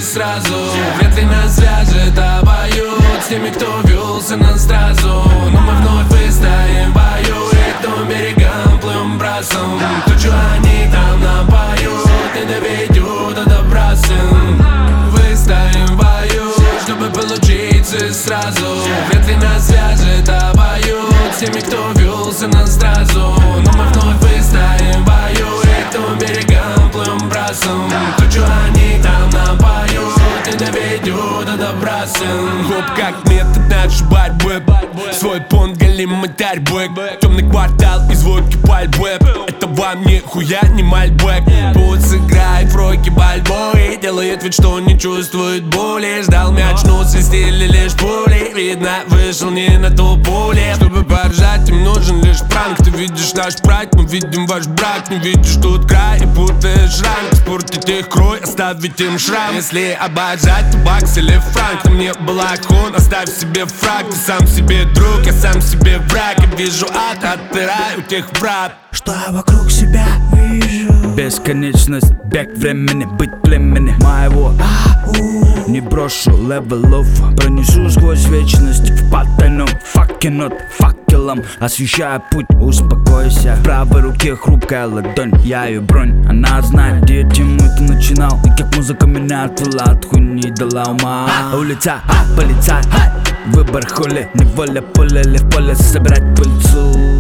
сразу. Вряд ли нас свяжет, обоюд с теми, кто велся на стразу. Но мы вновь выстоим в бою, и к том берегам плывем брасом. То, что они там напоют, не доведут до добра, сын. Выстоим в бою, чтобы получиться сразу. Вряд ли нас свяжет, обоюд с теми, кто велся на стразу. Но мы вновь выстоим в бою, и к том берегам плывем брасом. То, что они там напоют, не доведут до добра, сын. Хоп, как метод нашей борьбы. Свой понт, галимый тарьбэк. Темный квартал и звуки пальбэп. Это вам ни хуя не мальбэк. Путь сыграет в роки бальбой. Делает вид, что не чувствует боли. Ждал мяч, но свистели лишь пули. Видно, вышел не на то поле. Чтобы поржать, им нужен лишь пранк. Ты видишь наш прайд, мы видим ваш брак. Не видишь тут край и путаешь ранг. Испортить их крой, оставить им шрам. Если обожать, то бакс или франк. Там не было хун, оставь себе фраг. Ты сам себе друг, я сам себе враг. Я вижу ад, отпираю тех врат, что я вокруг себя вижу. Бесконечность, бег времени, быть племени моего. Не брошу левелов, пронесу сквозь вечность. В потайном факенот факелом освещая путь, успокойся. В правой руке хрупкая ладонь, я ее бронь. Она знает, где тему ты начинал. И как музыка меня отвела от хуйни, дала ума. Улица, полицай, выбор хули, неволя поле или в поле собирать пыльцу.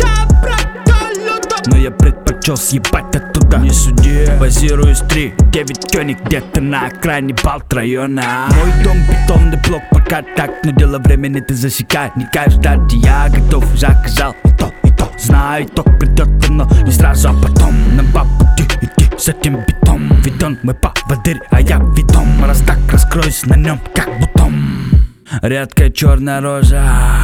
Но я предпочел съебать оттуда, не суди. Базируюсь 3-9 Кёник, где-то на окраине Балт района. Мой дом бетонный блок, пока так, но дело времени ты засекай. Не кайф ждать, я готов, заказал и то. Знаю, итог придет, но не сразу, а потом. Нам по пути идти с этим бетом. Ведь он мой поводырь, а я ведом. Раз так, раскроюсь на нем, как бутом. Редкая черная рожа.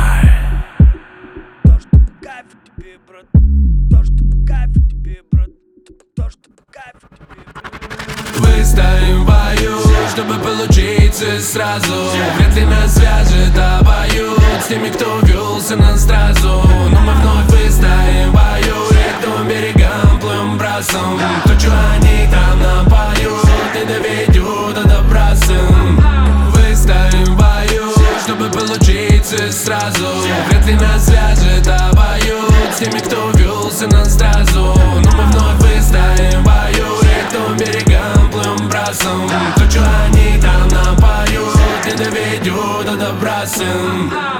То, что по кайфу тебе, брат. То, что по кайфу тебе, брат. То, что по кайфу тебе, брат. Выстоим в бою, чтобы получиться сразу. Вряд ли нас свяжет, обоюд с теми, кто велся на стразу. Но мы вновь выстоим в бою, и к том берегам плывем брасом. То, что они там напоют, не доведут до добра, сын. Выстоим в бою, чтобы получиться сразу. Вряд ли нас свяжет, обоюд с теми, кто велся на стразу. Но мы вновь выстоим в бою, и к том берегам плывем брасом. То, что они там напоют, не доведут до добра, сын.